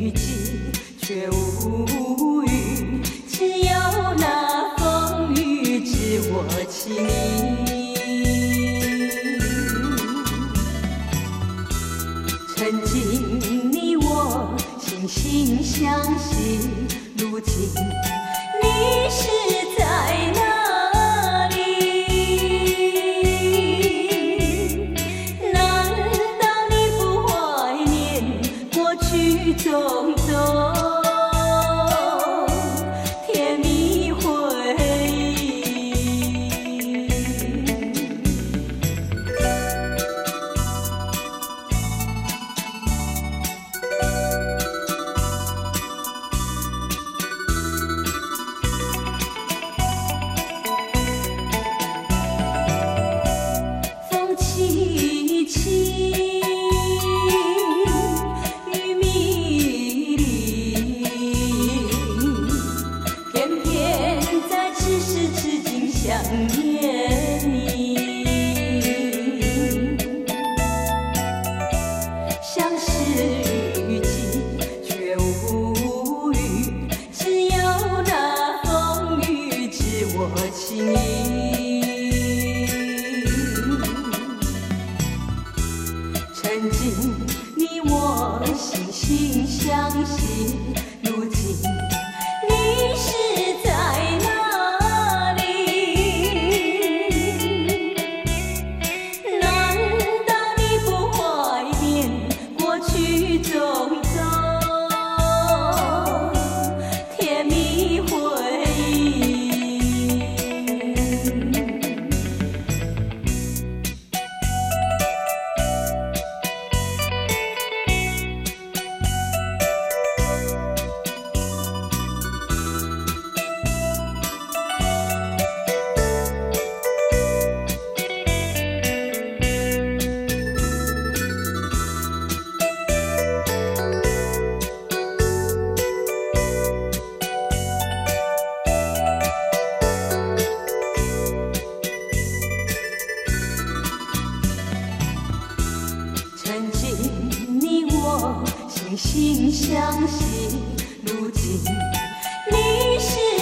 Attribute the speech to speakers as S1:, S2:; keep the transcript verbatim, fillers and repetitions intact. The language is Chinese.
S1: 雨季却无云，只有那风雨知我情意。曾经你我惺惺相惜，如今你是在哪里？难道你不怀念过去种种甜蜜回忆？风凄凄，雨迷离，偏偏在此时此景想念你。像是雨季却无雨，只有那风雨知我情意。曾经你我惺惺相惜，如今你是在哪里？难道你不怀念过去种种甜蜜回忆？曾经你我惺惺相惜，如今你是